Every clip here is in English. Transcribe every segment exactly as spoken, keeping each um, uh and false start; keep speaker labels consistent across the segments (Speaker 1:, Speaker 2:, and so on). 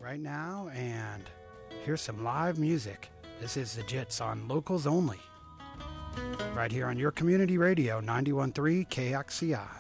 Speaker 1: right now, and here's some live music. This is the Jits on Locals Only, right here on your community radio, ninety-one point three K X C I.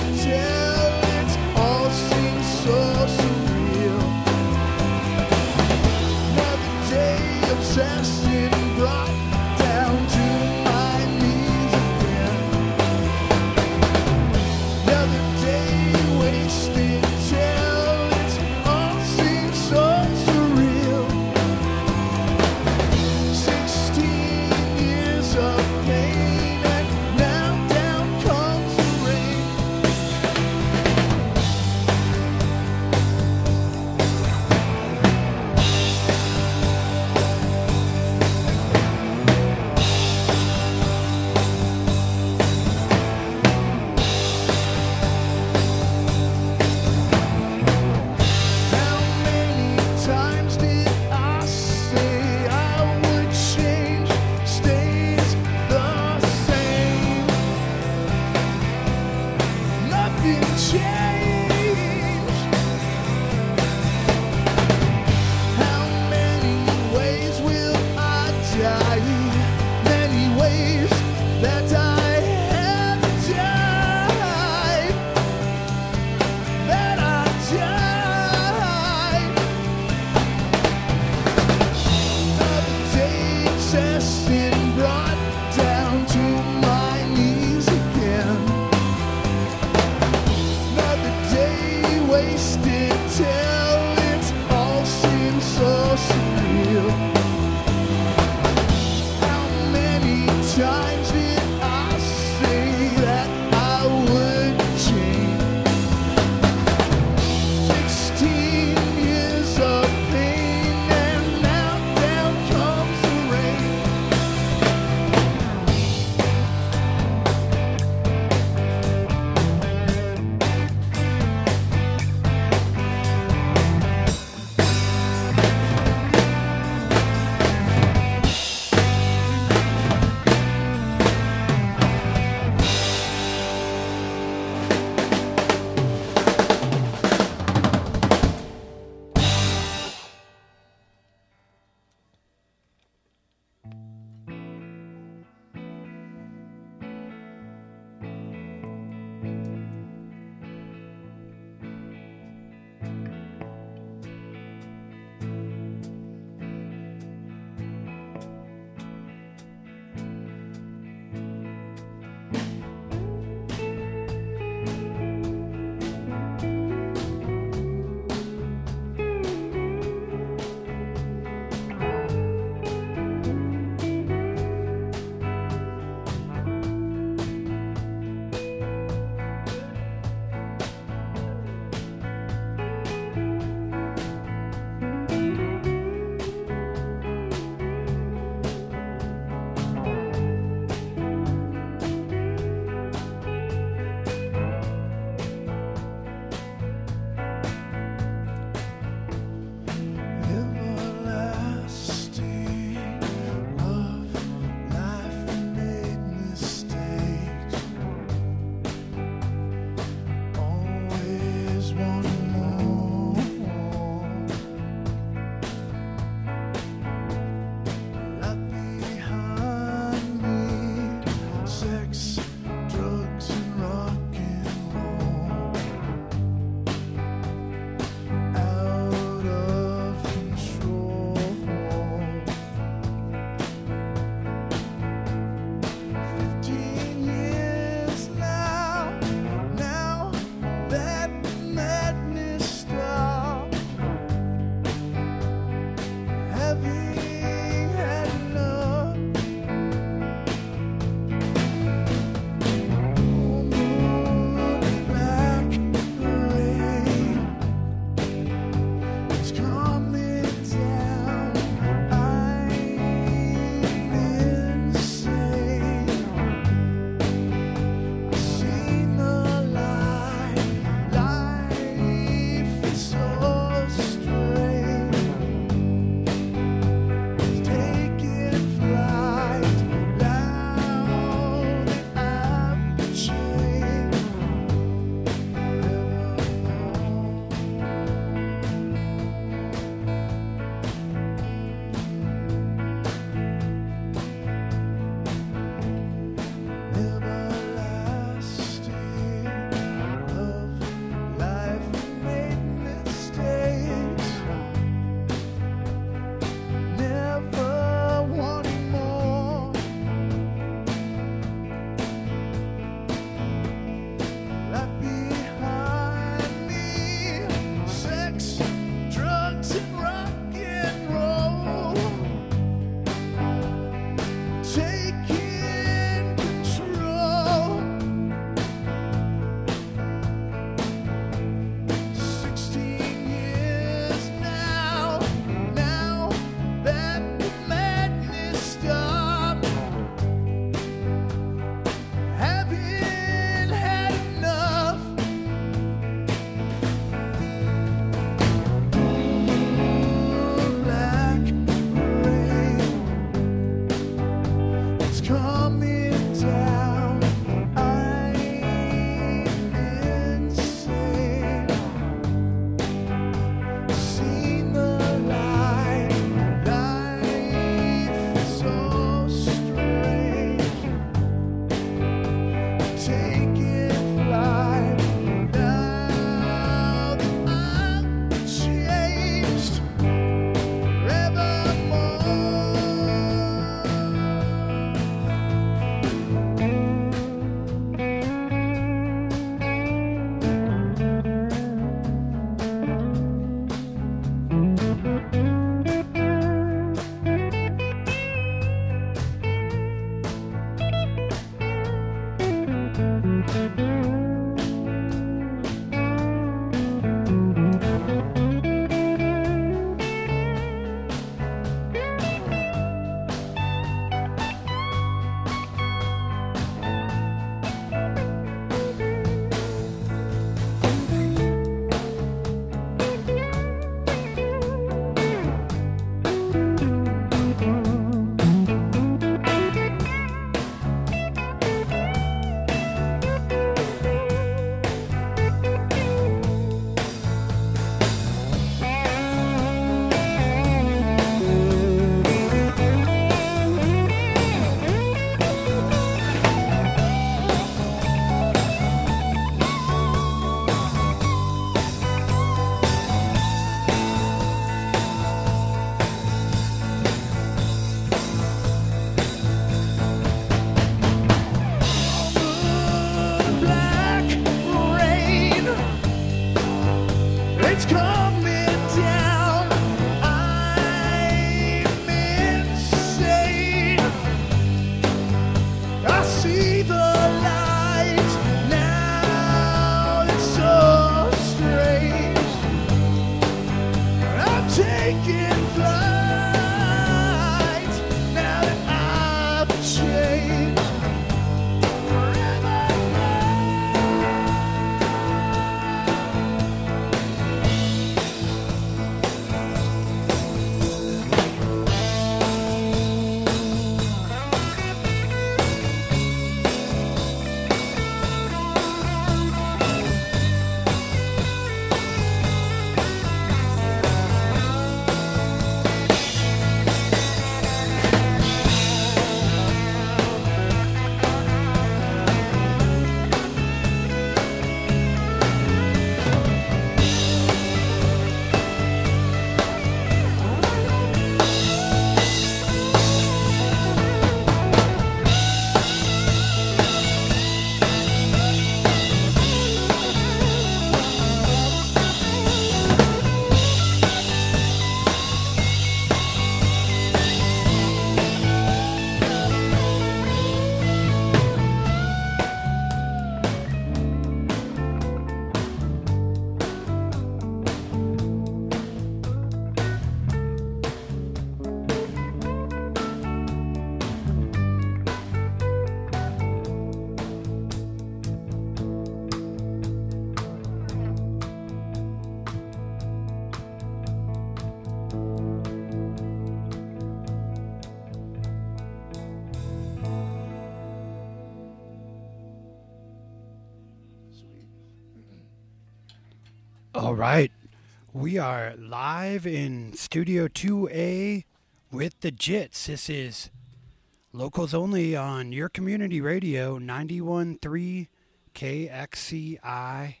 Speaker 1: right. We are live in Studio two A with the Jits. This is Locals Only on your community radio, ninety-one point three K X C I.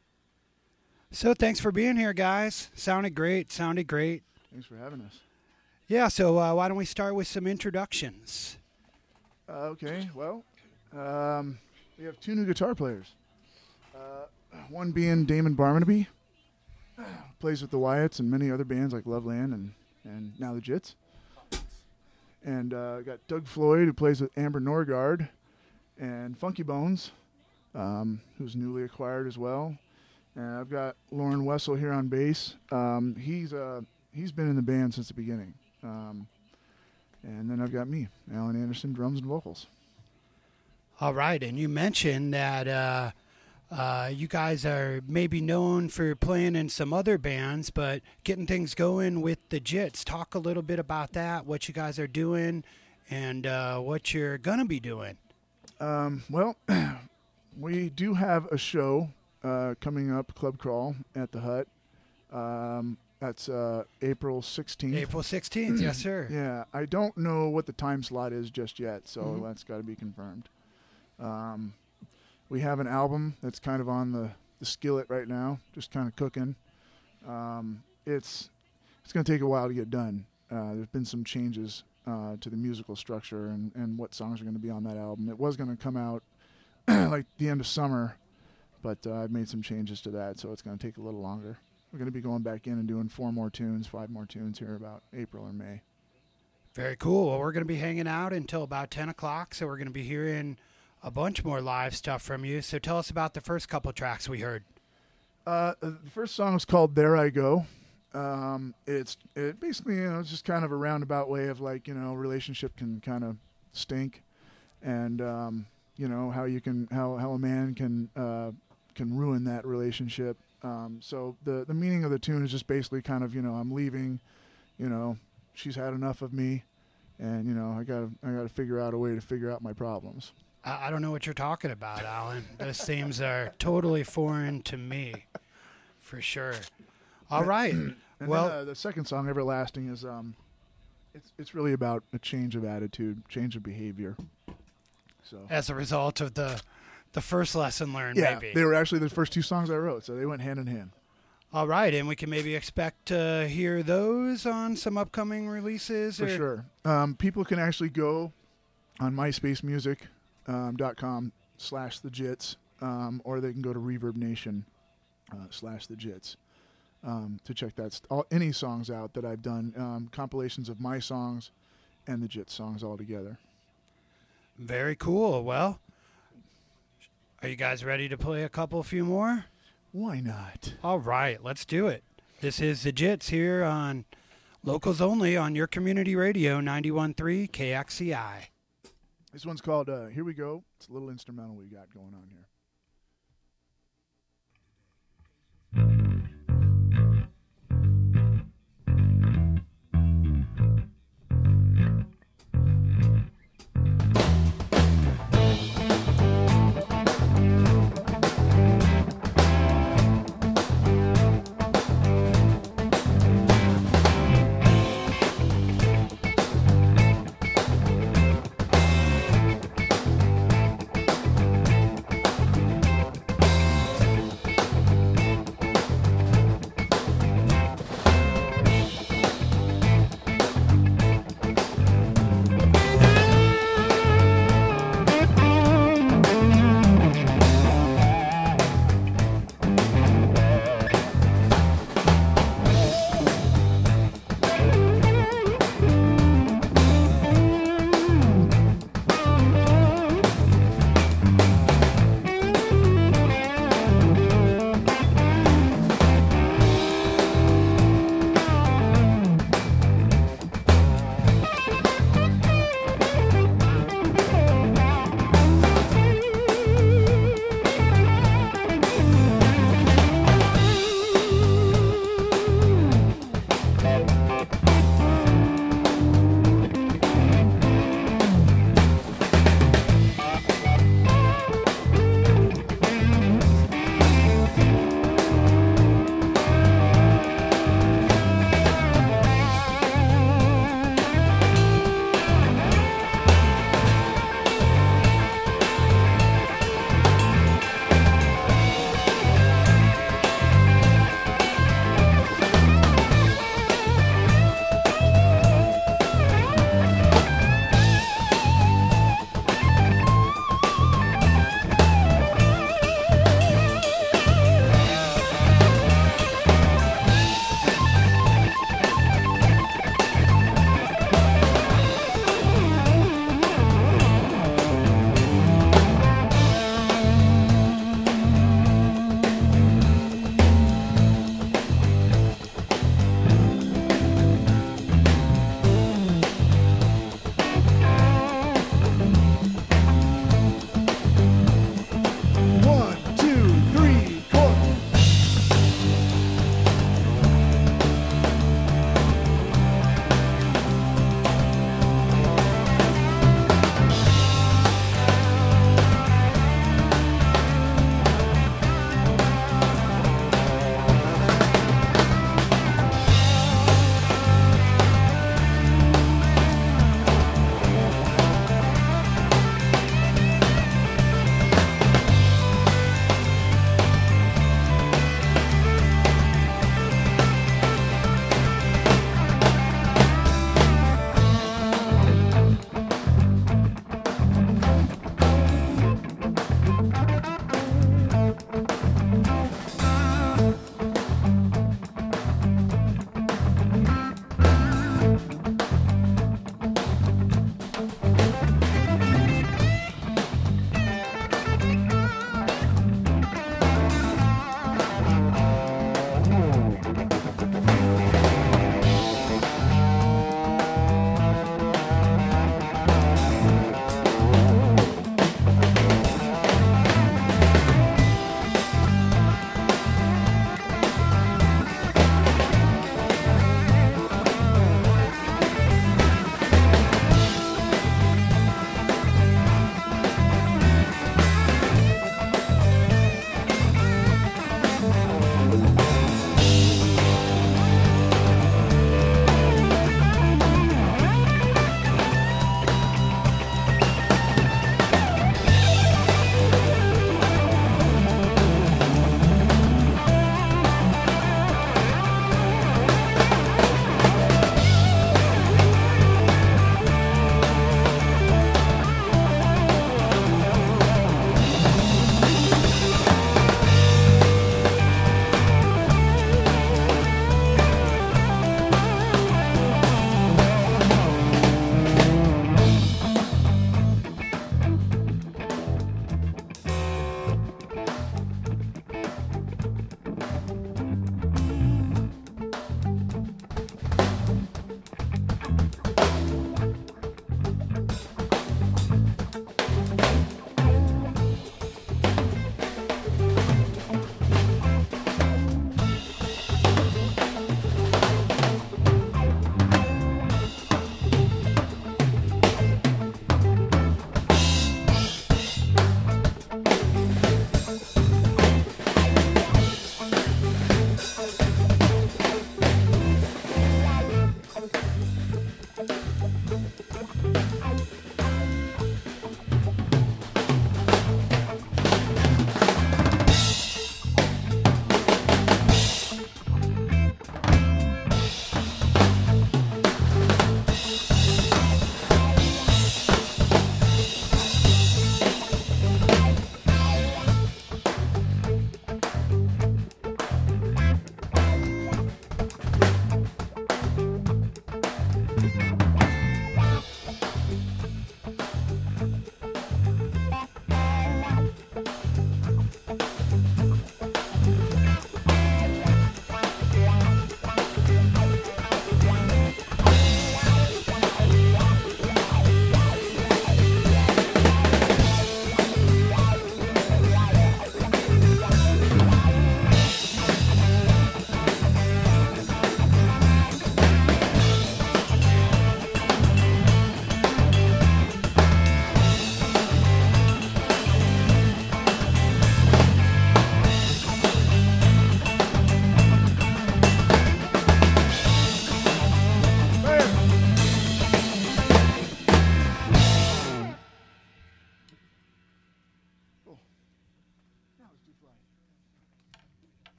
Speaker 1: So thanks for being here, guys. Sounded great. Sounded great.
Speaker 2: Thanks for having us.
Speaker 1: Yeah, so uh, why don't we start with some introductions?
Speaker 2: Uh, okay, well, um, we have two new guitar players. Uh, one being Damon Barmanaby, plays with the Wyatts and many other bands like Loveland and, and now the Jits. And uh, got Doug Floyd, who plays with Amber Norgard, and Funky Bones, um, who's newly acquired as well. And I've got Lauren Wessel here on bass. Um, he's uh, he's been in the band since the beginning. Um, and then I've got me, Alan Anderson, drums and vocals.
Speaker 1: All right, and you mentioned that uh, uh, you guys are maybe known for playing in some other bands, but getting things going with the Jits. Talk a little bit about that, what you guys are doing, and uh, what you're going to be doing.
Speaker 2: Um, well, we do have a show uh, coming up, Club Crawl, at the Hut. Um, that's uh, April sixteenth.
Speaker 1: April sixteenth, yes, sir.
Speaker 2: Yeah, I don't know what the time slot is just yet, so
Speaker 1: Mm-hmm.
Speaker 2: that's got to be confirmed. Um, we have an album that's kind of on the, the skillet right now, just kind of cooking. Um, it's it's going to take a while to get done. Uh, there's been some changes uh, to the musical structure and, and what songs are going to be on that album. It was going to come out like the end of summer, but uh, I've made some changes to that, so it's going to take a little longer. We're going to be going back in and doing four more tunes, five more tunes here about April or May.
Speaker 1: Very cool. Well, we're going to be hanging out until about ten o'clock, so we're going to be hearing a bunch more live stuff from you. So tell us about the first couple tracks we heard.
Speaker 2: Uh, the first song is called There I Go. Um, it's it basically, you know, it's just kind of a roundabout way of like, you know, relationship can kind of stink, and um, you know how you can how, how a man can uh, can ruin that relationship. Um, so the the meaning of the tune is just basically kind of, you know, I'm leaving, you know, she's had enough of me, and you know I gotta I gotta figure out a way to figure out my problems.
Speaker 1: I, I don't know what you're talking about, Alan. Those themes are totally foreign to me, for sure. All right.
Speaker 2: And
Speaker 1: well,
Speaker 2: then, uh, the second song, Everlasting, is um, it's it's really about a change of attitude, change of behavior. So
Speaker 1: as a result of the the first lesson learned,
Speaker 2: yeah,
Speaker 1: maybe.
Speaker 2: they were actually the first two songs I wrote, so they went hand in hand.
Speaker 1: All right, and we can maybe expect to hear those on some upcoming releases?
Speaker 2: For
Speaker 1: or?
Speaker 2: sure. Um, people can actually go on myspace music dot com slash the Jits, um, or they can go to Reverb Nation uh, slash the Jits um, to check that st- all, any songs out that I've done, um, compilations of my songs and the Jits songs all together.
Speaker 1: Very cool. Well, are you guys ready to play a couple few more?
Speaker 2: Why not?
Speaker 1: All right, let's do it. This is the Jits here on Locals Only on your community radio, ninety-one point three K X C I.
Speaker 2: This one's called uh, Here We Go. It's a little instrumental we got going on here.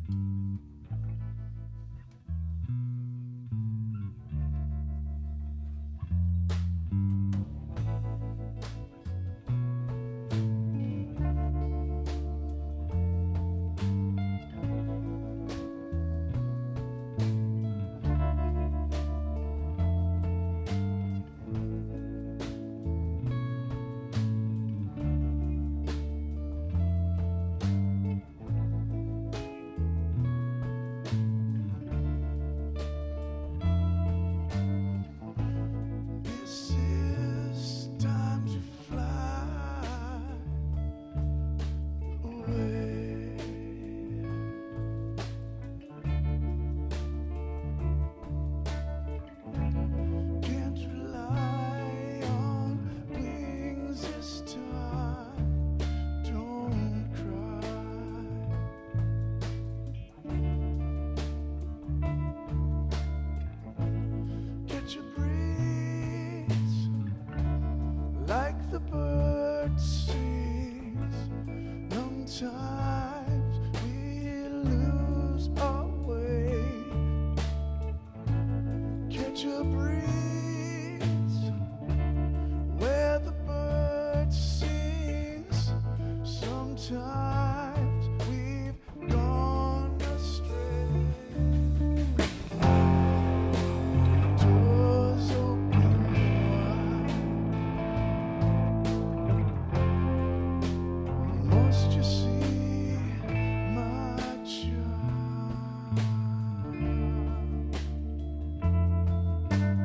Speaker 3: Thank you.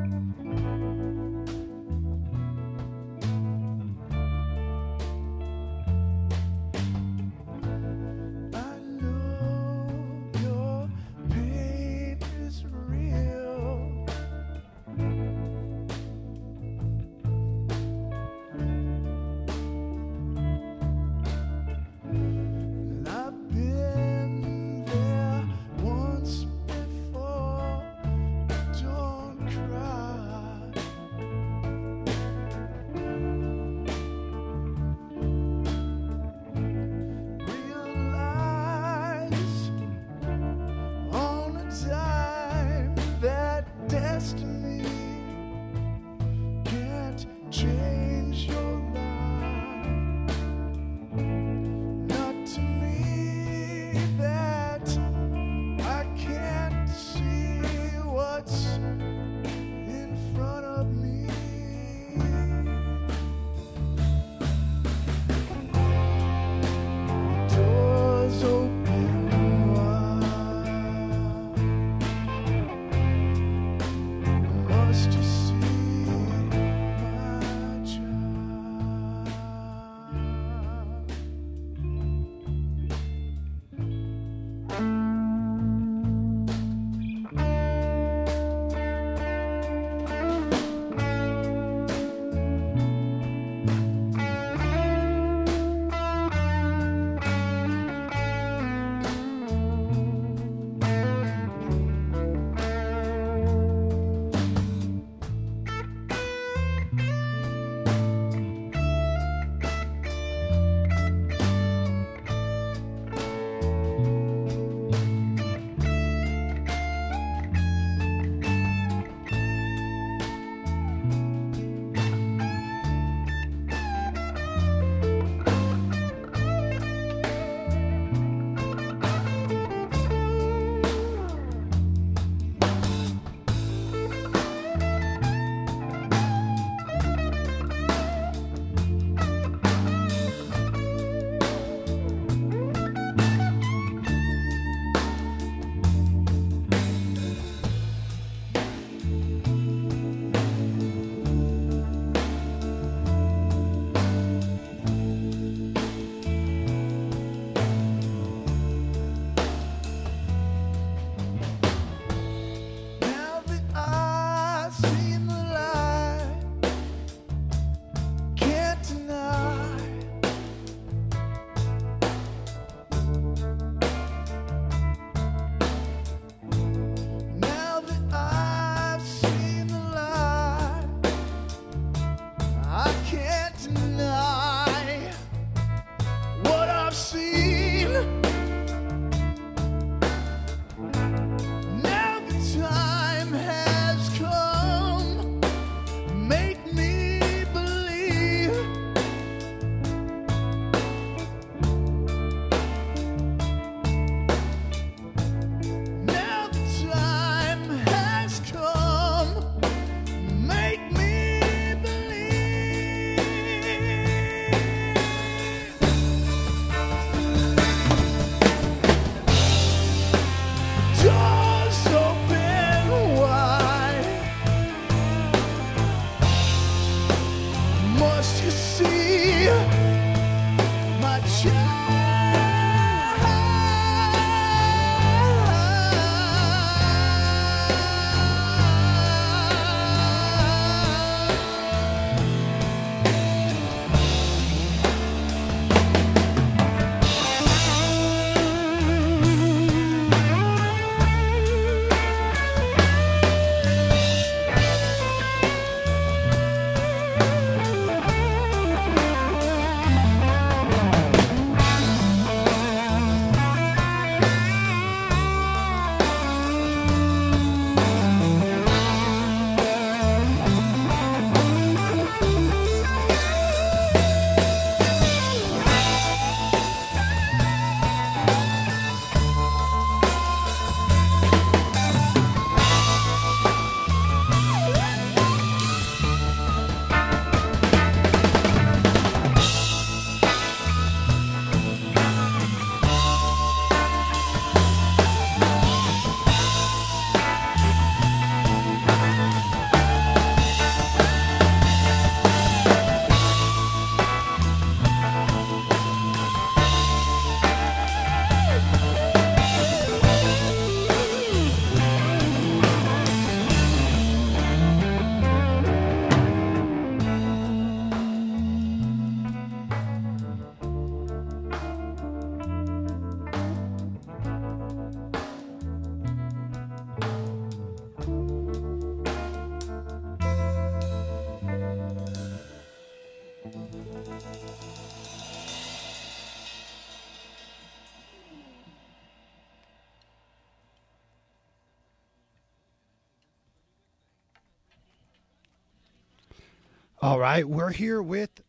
Speaker 1: All right, we're here with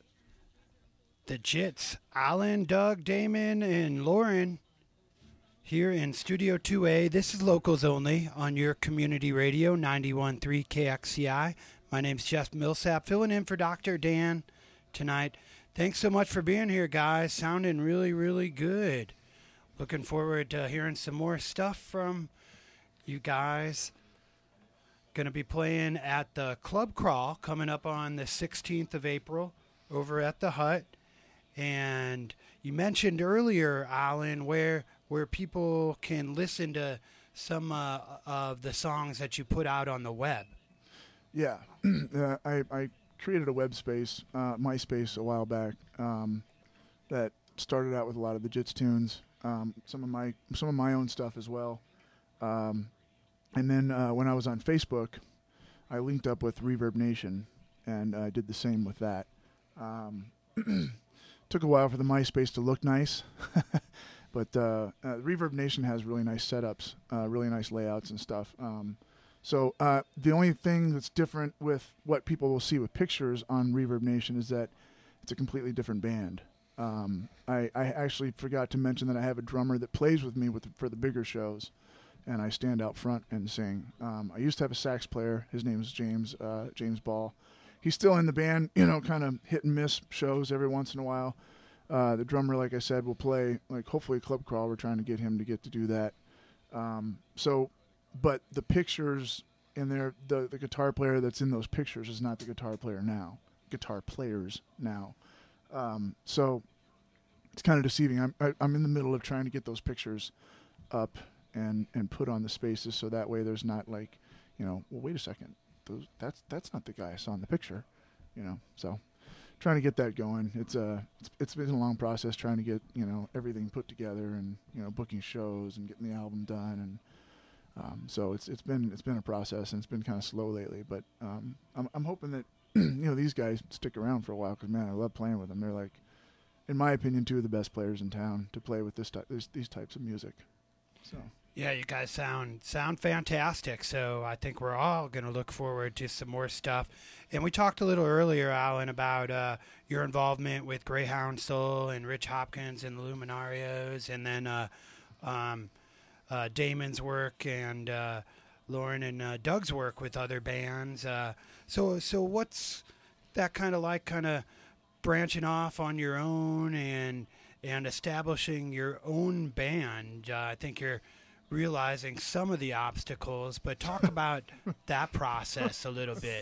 Speaker 1: the Jits, Alan, Doug, Damon, and Lauren here in Studio two A. This is Locals Only on your community radio, ninety-one point three K X C I. My name's Jeff Millsap, filling in for Doctor Dan tonight. Thanks so much for being here, guys. Sounding really, really good. Looking forward to hearing some more stuff from you guys. Going to be playing at the Club Crawl coming up on the sixteenth of April over at the Hut. And you mentioned earlier, Alan, where where people can listen to some uh, of the songs that you put out on the web.
Speaker 2: Yeah, uh, I, I created a web space, uh, MySpace, a while back um, that started out with a lot of the Jits tunes, um, some of my some of my own stuff as well. Um, and then uh, when I was on Facebook, I linked up with Reverb Nation, and I uh, did the same with that. Um, took a while for the MySpace to look nice, but uh, uh, Reverb Nation has really nice setups, uh, really nice layouts and stuff. Um, so uh, the only thing that's different with what people will see with pictures on Reverb Nation is that it's a completely different band. Um, I, I actually forgot to mention that I have a drummer that plays with me with the, for the bigger shows, and I stand out front and sing. Um, I used to have a sax player. His name is James uh, James Ball. He's still in the band, you know, kind of hit and miss shows every once in a while. Uh, the drummer, like I said, will play, like, hopefully Club Crawl. We're trying to get him to get to do that. Um, so, but the pictures in there, the, the guitar player that's in those pictures is not the guitar player now. Guitar players now. Um, so it's kind of deceiving. I'm I, I'm in the middle of trying to get those pictures up and, and put on the spaces so that way there's not like, you know, well, wait a second. Those, that's that's not the guy I saw in the picture, you know. So, trying to get that going. It's a it's, it's been a long process trying to get, you know, everything put together and, you know, booking shows and getting the album done, and um, so it's it's been it's been a process, and it's been kind of slow lately. But um, I'm I'm hoping that you know these guys stick around for a while because, man, I love playing with them. They're like, in my opinion, two of the best players in town to play with this, ty- this these types of music. So.
Speaker 1: Yeah, you guys sound sound fantastic. So I think we're all going to look forward to some more stuff. And we talked a little earlier, Alan, about uh, your involvement with Greyhound Soul and Rich Hopkins and the Luminarios, and then uh, um, uh, Damon's work and uh, Lauren and uh, Doug's work with other bands. Uh, so, so what's that kind of like? Kind of branching off on your own and and establishing your own band. Uh, I think you're realizing some of the obstacles, but talk about that process a little bit.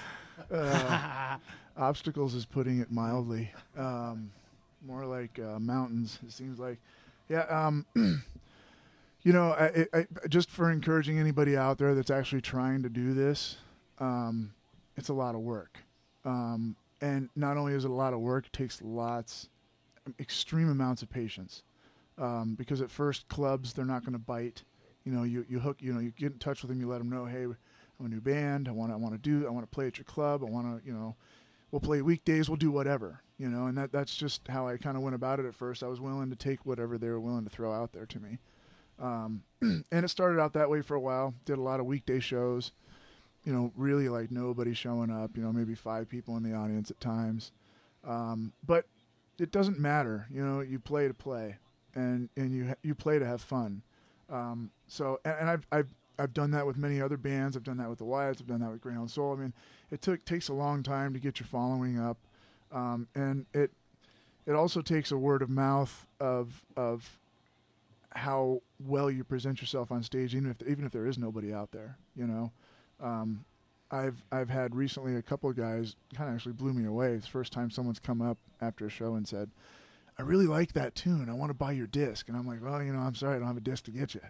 Speaker 2: Uh, obstacles is putting it mildly. Um, more like uh, mountains, it seems like. Yeah, um, you know, I, I, just for encouraging anybody out there that's actually trying to do this, um, it's a lot of work. Um, and not only is it a lot of work, it takes lots, extreme amounts of patience. Um, because at first clubs, they're not going to bite. You know, you, you hook, you know, you get in touch with them, you let them know, hey, I'm a new band. I want to, I want to do, I want to play at your club. I want to, you know, we'll play weekdays. We'll do whatever, you know, and that, that's just how I kind of went about it at first. I was willing to take whatever they were willing to throw out there to me. Um, and it started out that way for a while. Did a lot of weekday shows, you know, really like nobody showing up, you know, maybe five people in the audience at times. Um, but it doesn't matter. You know, you play to play. And, and you you play to have fun, um, so and, and I've I've I've done that with many other bands. I've done that with the Wyatts. I've done that with Greyhound Soul. I mean, it took takes a long time to get your following up, um, and it it also takes a word of mouth of of how well you present yourself on stage, even if even if there is nobody out there. You know, um, I've I've had recently a couple of guys kind of actually blew me away. It's the first time someone's come up after a show and said, I really like that tune. I want to buy your disc. And I'm like, well, you know, I'm sorry, I don't have a disc to get you.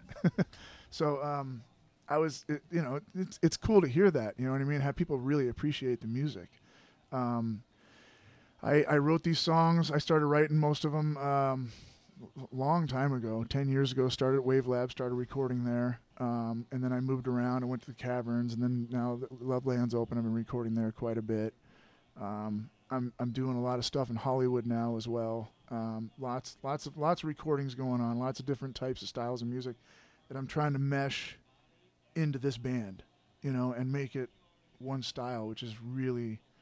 Speaker 2: so um, I was, it, you know, it's it's cool to hear that. You know what I mean? Have people really appreciate the music. Um, I, I wrote these songs. I started writing most of them um, a long time ago, ten years ago. Started at Wave Lab, started recording there. Um, and then I moved around and went to the Caverns. And then now that Loveland's open, I've been recording there quite a bit. Um, I'm I'm doing a lot of stuff in Hollywood now as well. Um, lots, lots of lots of recordings going on. Lots of different types of styles of music that I'm trying to mesh into this band, you know, and make it one style, which is really,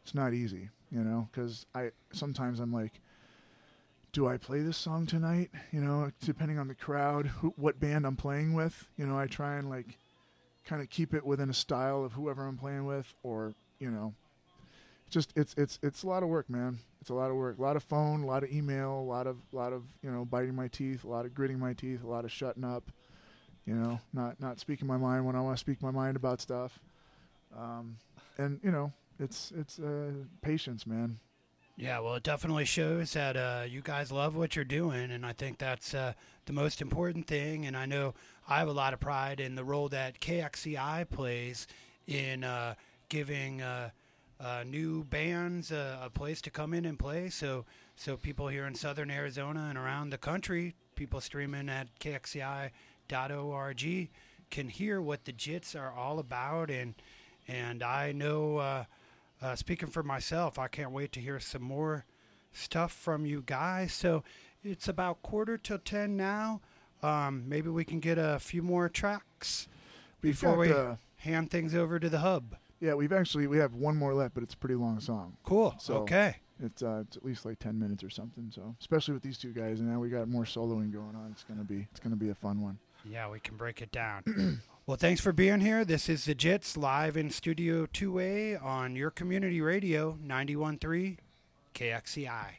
Speaker 2: it's not easy, you know, because I sometimes I'm like, do I play this song tonight? You know, depending on the crowd, who, what band I'm playing with. You know, I try and like kind of keep it within a style of whoever I'm playing with, or you know, just it's it's it's a lot of work, man. It's a lot of work, a lot of phone, a lot of email, a lot of lot of you know biting my teeth, a lot of gritting my teeth, a lot of shutting up. You know, not not speaking my mind when I want to speak my mind about stuff. Um, and you know, it's it's uh, patience, man.
Speaker 1: Yeah, well, it definitely shows that uh, you guys love what you're doing, and I think that's uh, the most important thing. And I know I have a lot of pride in the role that K X C I plays in uh, giving uh, uh, new bands uh, a place to come in and play. So, so people here in Southern Arizona and around the country, people streaming at K X C I dot org, can hear what the Jits are all about. And and I know. Uh, Uh, speaking for myself, I can't wait to hear some more stuff from you guys. So it's about quarter till ten now. Um, maybe we can get a few more tracks
Speaker 2: We've
Speaker 1: before
Speaker 2: got,
Speaker 1: we
Speaker 2: uh,
Speaker 1: hand things over to the hub.
Speaker 2: Yeah, we've actually we have one more left, but it's a pretty long song.
Speaker 1: Cool.
Speaker 2: So
Speaker 1: okay.
Speaker 2: It's uh, it's at least like ten minutes or something. So especially with these two guys, and now we got more soloing going on. It's gonna be it's gonna be a fun one.
Speaker 1: Yeah, we can break it down. Well, thanks for being here. This is the Jits live in Studio two A on your community radio, ninety-one point three K X C I.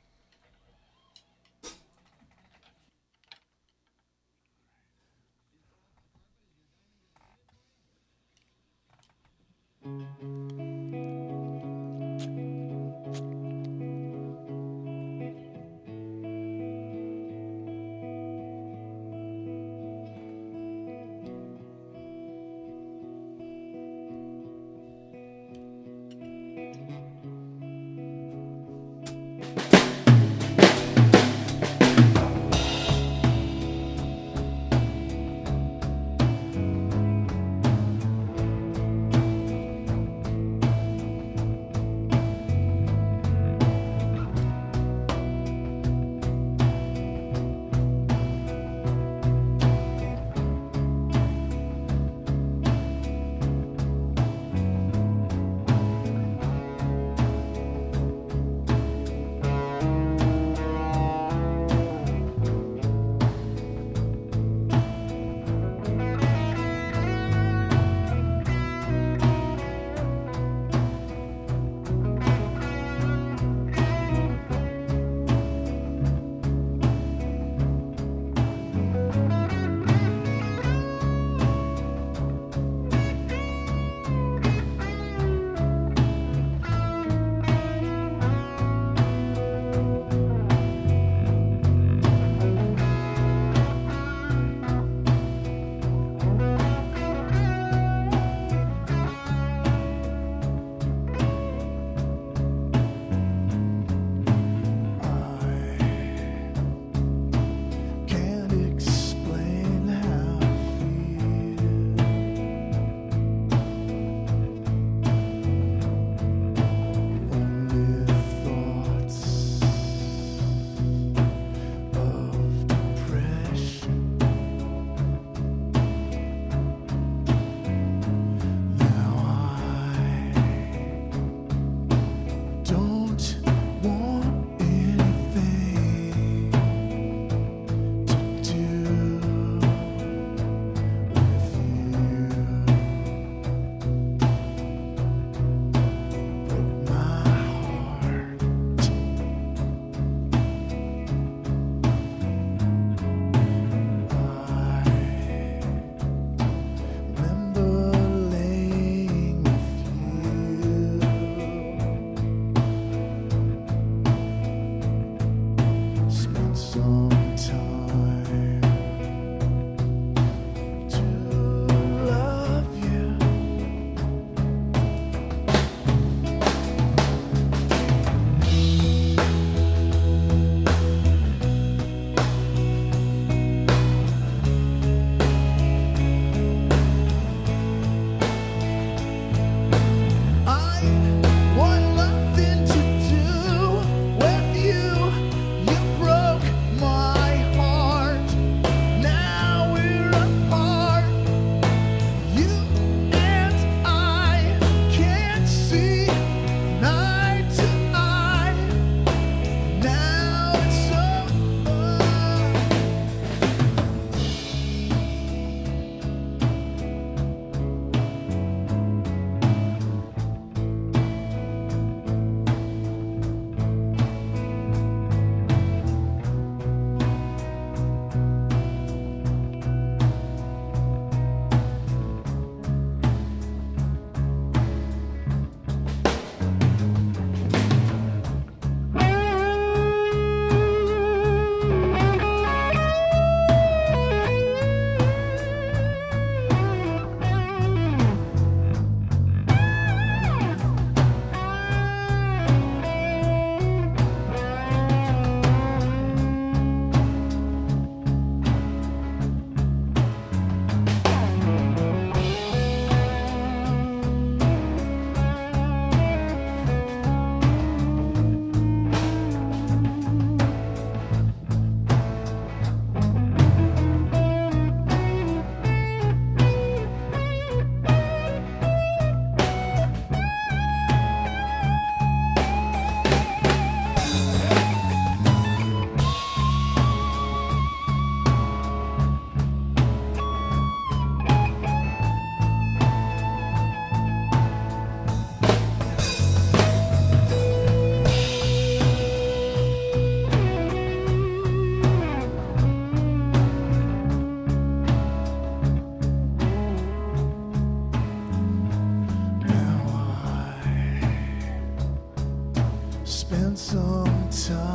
Speaker 2: time.